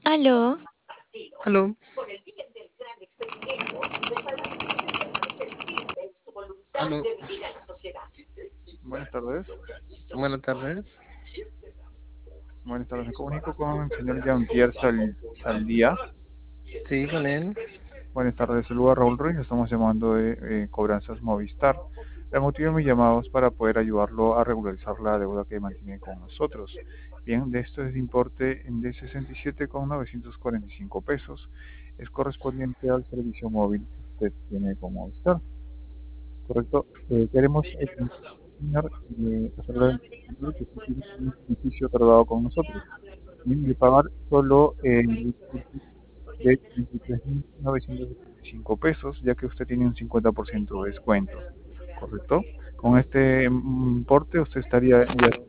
Aló, Aló, aló, Buenas tardes. buenas tardes. Buenas tardes. Me comunico con el señor Jean-Pierre Saldía. Sí, con él. Buenas tardes. Saludos a Raúl Ruiz. Estamos llamando de Cobranzas Movistar. El motivo de mi llamado es para poder ayudarlo a regularizar la deuda que mantiene con nosotros. Bien, de esto es de importe de 67,945 pesos. Es correspondiente al servicio móvil que usted tiene con Movistar. ¿Correcto? Queremos señor, hacerle entender que usted tiene un beneficio otorgado con nosotros. De pagar solo el de 33.975 pesos, ya que usted tiene un 50% de descuento, ¿correcto? Con este importe usted estaría ya